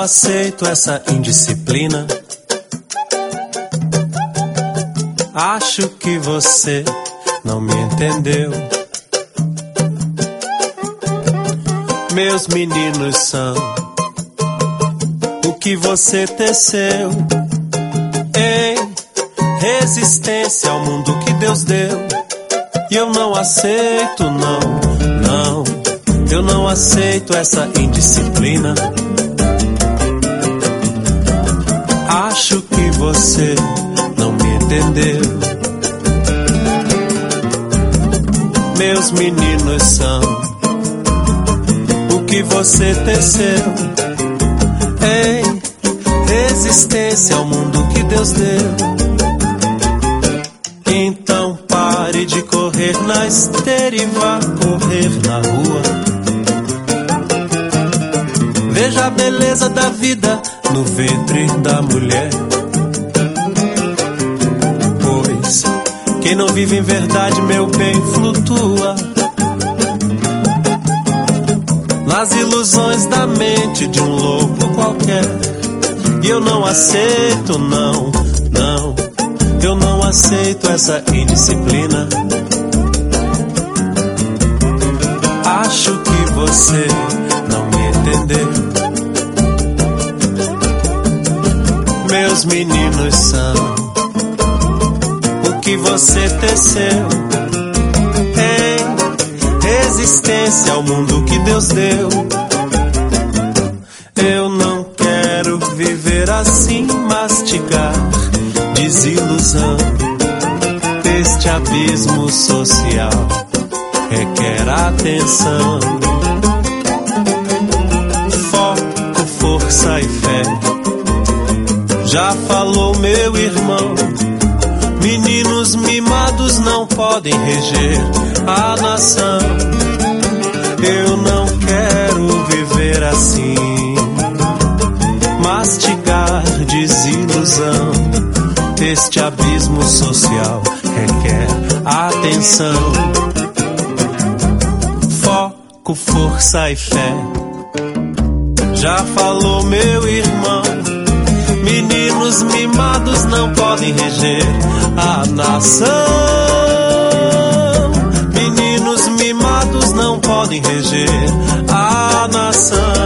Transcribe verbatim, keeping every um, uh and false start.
aceito essa indisciplina. Acho que você não me entendeu. Meus meninos são o que você teceu em resistência ao mundo que Deus deu. E eu não aceito, não, não. Eu não aceito essa indisciplina. Acho que você não me entendeu. Meus meninos são o que você teceu em resistência ao mundo que Deus deu. Então pare de correr na esteira e vá correr na rua. Veja a beleza da vida no ventre da mulher. Pois quem não vive em verdade, meu bem, flutua nas ilusões da mente de um louco qualquer. E eu não aceito, não, não. Eu não aceito essa indisciplina. Acho que você não me entendeu. Meus meninos são o que você teceu em resistência ao mundo que Deus deu. Eu não quero viver assim, mastigar desilusão. Este abismo social requer atenção, foco, força e fé. Já falou meu irmão, meninos mimados não podem reger a nação. Eu não quero viver assim, mastigar desilusão. Este abismo social requer atenção, foco, força e fé. Já falou meu irmão, meninos mimados não podem reger a nação. Meninos mimados não podem reger a nação.